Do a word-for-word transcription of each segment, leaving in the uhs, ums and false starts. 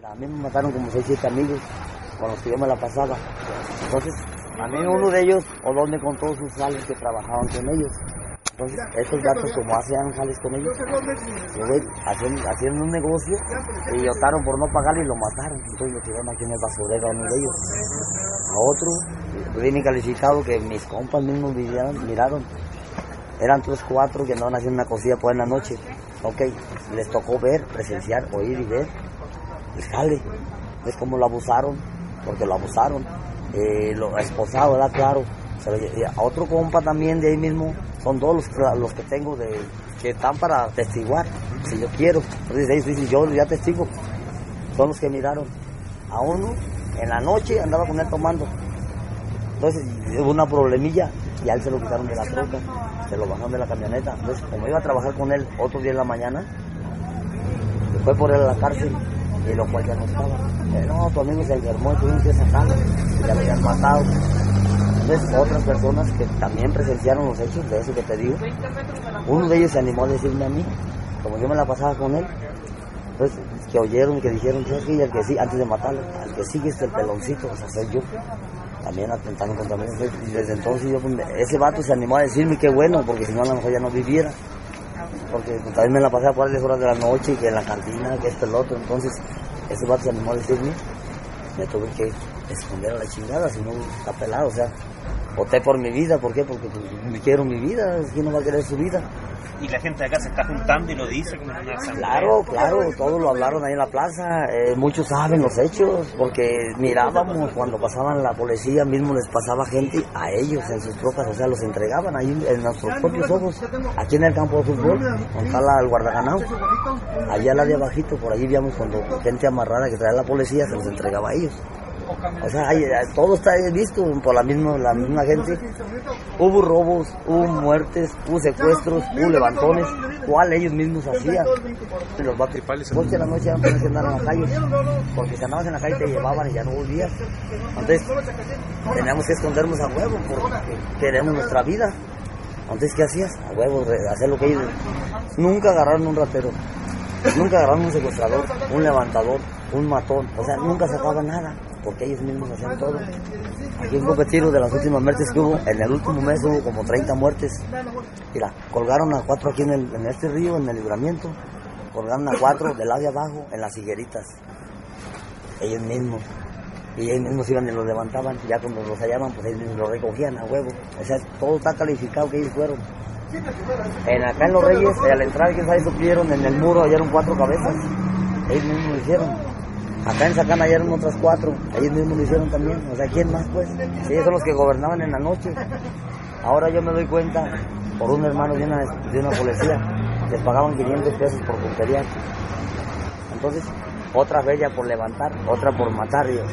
A mí me mataron como seis, siete amigos con los que yo me la pasaba. Entonces, a mí uno de ellos, o dos, me contó sus sales que trabajaban con ellos. Entonces, estos gatos, como hacían jales con ellos, yo, güey, hacían, hacían un negocio y optaron por no pagarle y lo mataron. Entonces lo tiraron aquí en el basurero a uno de ellos. A otro, bien calificado, que mis compas mismos miraron, miraron. Eran tres, cuatro que andaban haciendo una cosilla por en la noche. Ok, les tocó ver, presenciar, oír y ver. Y jale, es como lo abusaron, porque lo abusaron. Eh, lo esposado, ¿verdad? Claro. Se lo, a otro compa también de ahí mismo, son dos los, los que tengo de, que están para testiguar, si yo quiero. Entonces ellos dicen, yo ya testigo. Son los que miraron. A uno, en la noche andaba con él tomando. Entonces hubo una problemilla y a él se lo quitaron de la troca, se lo bajaron de la camioneta. Entonces, como iba a trabajar con él otro día en la mañana, fue por él a la cárcel, y lo cual ya no estaba. Eh, no, tu amigo se enfermó y tuvimos que sacarlo, ya lo habían matado. Entonces, otras personas que también presenciaron los hechos de eso que te digo, uno de ellos se animó a decirme a mí, como yo me la pasaba con él, entonces, que oyeron y que dijeron, ¿sabes qué? Y el que sí, antes de matarlo, al que sigue es el peloncito, o sea, soy yo. También atentaron contra mí. Y desde entonces yo, ese vato se animó a decirme qué bueno, porque si no a lo mejor ya no viviera. Porque también me la pasé a varias horas de la noche, que en la cantina, que esto, el otro. Entonces, ese vato se animó a decirme, me tuve que esconder a la chingada, si no está pelado. O sea, voté por mi vida. ¿Por qué? Porque me quiero mi vida. ¿Quién no va a querer su vida? Y la gente de acá se está juntando y lo dice como una asamblea. Claro, claro, todos lo hablaron ahí en la plaza, eh, muchos saben los hechos, porque mirábamos cuando pasaban la policía, mismo les pasaba gente a ellos en sus trocas, o sea, los entregaban ahí en nuestros propios ojos, aquí en el campo de fútbol, donde está la, el guardaganao, allá la de abajito, por allí víamos cuando gente amarrada que traía la policía se los entregaba a ellos. O sea, hay, todo está visto por la misma, la misma gente. Hubo robos, hubo muertes, hubo secuestros, hubo levantones, cuál ellos mismos hacían. Los vatos, pues que la noche ya no tenías que andar en la calle, porque si andabas en la calle te llevaban y ya no volvías. Entonces, teníamos que escondernos a huevo, porque queremos nuestra vida. Entonces, ¿qué hacías? A huevo, hacer lo que ellos. Nunca agarraron un ratero, nunca agarraron un secuestrador, un levantador, un matón, o sea, nunca sacaban nada, porque ellos mismos hacían todo. Aquí en Copetiro, de las últimas muertes que hubo, en el último mes hubo como treinta muertes. Mira, colgaron a cuatro aquí en, el, en este río, en el Libramiento, colgaron a cuatro del lado de abajo, en las higueritas. Ellos mismos. Y ellos mismos iban y los levantaban, ya cuando los hallaban, pues ellos mismos los recogían a huevo. O sea, todo está calificado que ellos fueron. En, acá en Los Reyes, a la entrada que ahí supieron, en el muro hallaron cuatro cabezas. Ellos mismos lo hicieron. Acá en Sacana hallaron otras cuatro, ellos mismos lo hicieron también. O sea, ¿quién más pues? Sí, ellos son los que gobernaban en la noche. Ahora yo me doy cuenta, por un hermano de una, de una policía, les pagaban quinientos pesos por puntería. Entonces, otra bella por levantar, otra por matar. Dios.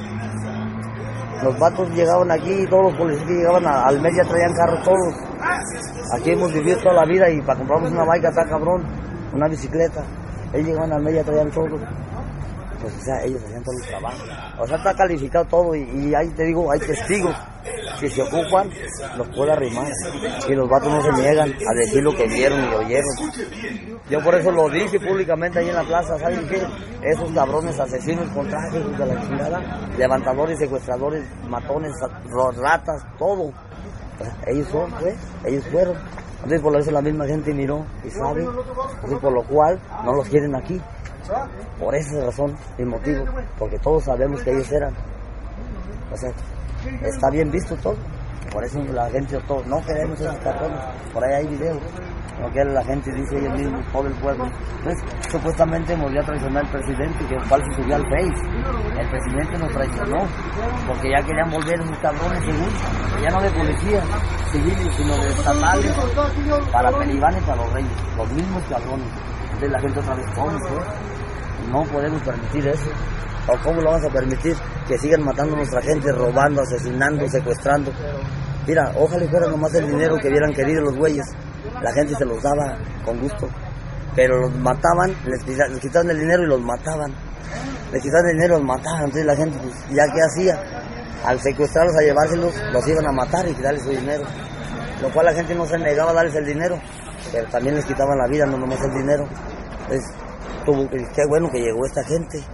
Los vatos llegaban aquí y todos los policías que llegaban a, al mes ya traían carros todos. Aquí hemos vivido toda la vida y para comprarnos una bike está cabrón, una bicicleta. Ellos llegaban al mes ya traían todo. Pues, o sea, ellos hacían todos los trabajos. O sea, está calificado todo y, y ahí te digo, hay testigos que se ocupan, los puede arrimar. Y los vatos no se niegan a decir lo que vieron y oyeron. Yo por eso lo dije públicamente ahí en la plaza, ¿saben qué? Esos cabrones asesinos con trajes de la chingada, levantadores, secuestradores, matones, ratas, todo. O sea, ellos son, pues, ellos fueron. Entonces por eso la misma gente miró y sabe, entonces, por lo cual no los quieren aquí. Por esa razón y motivo, porque todos sabemos que ellos eran. O sea, está bien visto todo. Por eso la gente, todos, no queremos esos cabrones. Por ahí hay videos. Lo que la gente dice ellos mismos, todo el pueblo. Entonces, supuestamente nos iba a traicionar el presidente, que cual se subió al Face. El presidente nos traicionó, porque ya querían volver esos cabrones según, ya no de policía civiles, sino de estatales, para Peribán y para los Reyes, los mismos cabrones. Entonces la gente otra vez, ¿cómo fue? No podemos permitir eso. ¿O cómo lo vamos a permitir? Que sigan matando a nuestra gente, robando, asesinando, secuestrando. Mira, ojalá fuera nomás el dinero que hubieran querido los güeyes. La gente se los daba con gusto. Pero los mataban, les, les quitaban el dinero y los mataban. Les quitaban el dinero y los mataban. Entonces la gente, pues, ¿ya qué hacía? Al secuestrarlos, a llevárselos, los iban a matar y quitarles su dinero. Lo cual la gente no se negaba a darles el dinero. Pero también les quitaban la vida, no nomás el dinero. Entonces, tuvo que, qué bueno que llegó esta gente.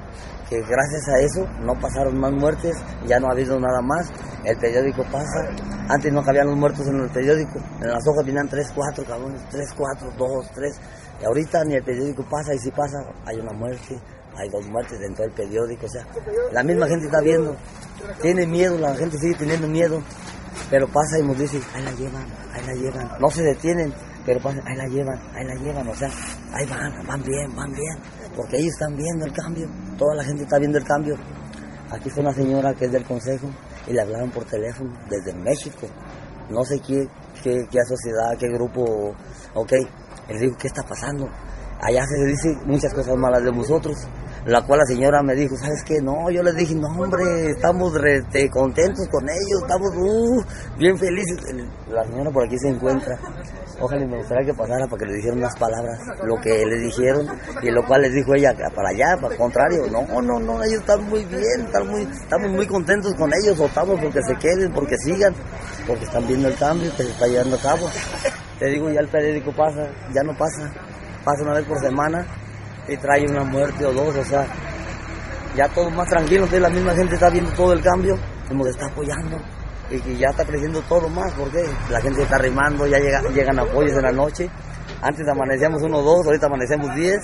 que gracias a eso no pasaron más muertes, ya no ha habido nada más, el periódico pasa, antes no cabían los muertos en el periódico, en las hojas venían tres, cuatro cabrones, tres, cuatro, dos, tres, y ahorita ni el periódico pasa, y si pasa hay una muerte, hay dos muertes dentro del periódico, o sea, la misma gente está viendo, tiene miedo, la gente sigue teniendo miedo, pero pasa y nos dice, ahí la llevan, ahí la llevan, no se detienen, pero pasa, ahí la llevan, ahí la llevan, o sea, ahí van, van bien, van bien, porque ellos están viendo el cambio, toda la gente está viendo el cambio. Aquí está una señora que es del consejo y le hablaron por teléfono desde México, no sé qué, qué, qué sociedad, qué grupo, ok, les digo, ¿qué está pasando? Allá se dice muchas cosas malas de nosotros, la cual la señora me dijo, ¿sabes qué? No, yo les dije, no hombre, estamos re, te, contentos con ellos, estamos uh, bien felices. La señora por aquí se encuentra, ojalá me gustaría que pasara para que le dijeran unas palabras, lo que le dijeron, y lo cual les dijo ella, para allá, para el contrario, no, no, no, ellos están muy bien, están muy, estamos muy contentos con ellos, votamos porque se queden, porque sigan, porque están viendo el cambio que se está llevando a cabo. Te digo, ya el periódico pasa, ya no pasa, pasa una vez por semana, y trae una muerte o dos, o sea, ya todo más tranquilo, entonces la misma gente está viendo todo el cambio, como que está apoyando, y que ya está creciendo todo más, porque la gente está arrimando, ya llega, llegan apoyos en la noche, antes amanecíamos uno o dos, ahorita amanecemos diez,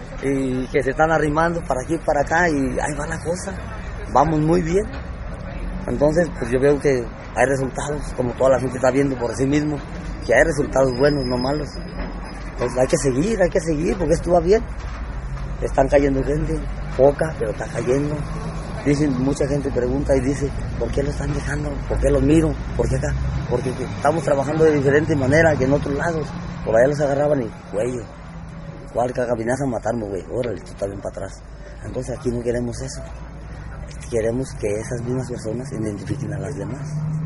y que se están arrimando para aquí, para acá, y ahí va la cosa, vamos muy bien, entonces pues yo veo que hay resultados, como toda la gente está viendo por sí mismo, que hay resultados buenos, no malos, pues hay que seguir, hay que seguir, porque esto va bien. Están cayendo gente, poca, pero está cayendo. Dicen, mucha gente pregunta y dice, ¿por qué lo están dejando? ¿Por qué los miro? ¿Por qué acá? Porque estamos trabajando de diferente manera que en otros lados. Por allá los agarraban y, cuello, ¿cuál caga? Vienes a matarme, güey, órale, tú también para atrás. Entonces aquí no queremos eso. Queremos que esas mismas personas identifiquen a las demás.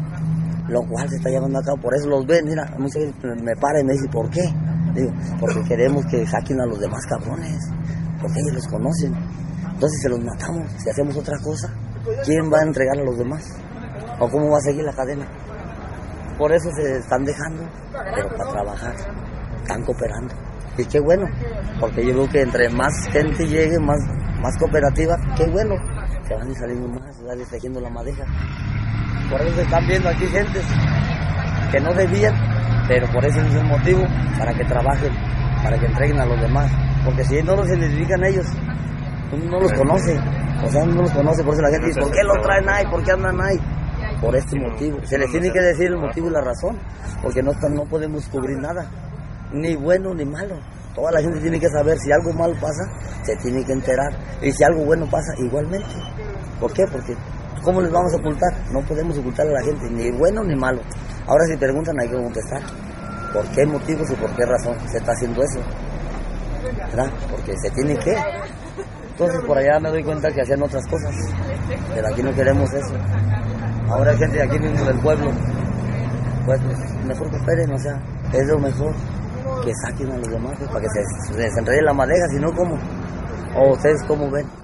Lo cual se está llevando a cabo, por eso los ven, mira, muchas veces me para y me dice, ¿por qué? Digo, porque queremos que saquen a los demás cabrones, porque ellos los conocen. Entonces se los matamos, si hacemos otra cosa, ¿quién va a entregar a los demás? ¿O cómo va a seguir la cadena? Por eso se están dejando, pero para trabajar, están cooperando. Y qué bueno, porque yo veo que entre más gente llegue, más, más cooperativa, qué bueno, se van a ir saliendo más, se van a ir tejiendo la madeja. Por eso se están viendo aquí gentes que no debían, pero por eso es el motivo, para que trabajen, para que entreguen a los demás. Porque si no los identifican ellos, uno no los conoce, o sea, uno no los conoce, por eso la gente dice, ¿por qué lo traen ahí? ¿Por qué andan ahí? Por este motivo. Se les tiene que decir el motivo y la razón, porque no, no podemos cubrir nada, ni bueno ni malo. Toda la gente tiene que saber, si algo malo pasa, se tiene que enterar, y si algo bueno pasa, igualmente. ¿Por qué? Porque ¿cómo les vamos a ocultar? No podemos ocultar a la gente, ni bueno ni malo. Ahora si preguntan hay que contestar. ¿Por qué motivos y por qué razón se está haciendo eso? ¿Verdad? Porque se tiene que. Entonces por allá me doy cuenta que hacían otras cosas, pero aquí no queremos eso. Ahora hay gente de aquí mismo del pueblo, pues, pues mejor que esperen, o sea, es lo mejor que saquen a los demás, pues, para que se, se desenrede la madeja, si no, ¿cómo? ¿O ustedes cómo ven?